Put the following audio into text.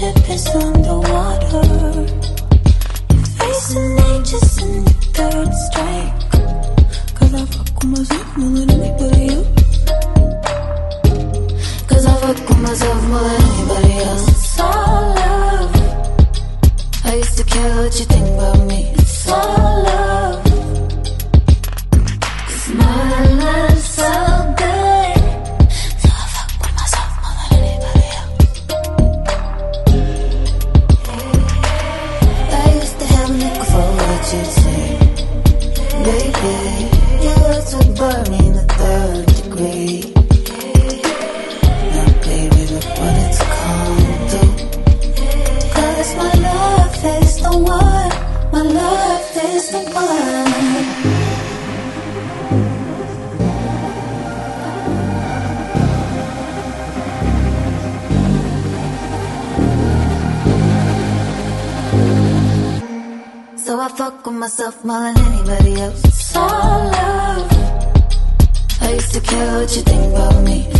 ship is underwater. You're facing ages in the third strike. Cause I fuck with myself more than anybody else. Cause I fuck with myself more than anybody else. It's all love. I used to care what you think about me. It's all love. Cause my love's so good. So I fuck with myself more than anybody else. I used to have a nickel for what you'd say. Baby, your words would burn me in the third degree. Now baby, look what it's come to. Cause my love is the one. My love is the one. So I fuck with myself more than anybody else. It's all love. I used to care what you think about me.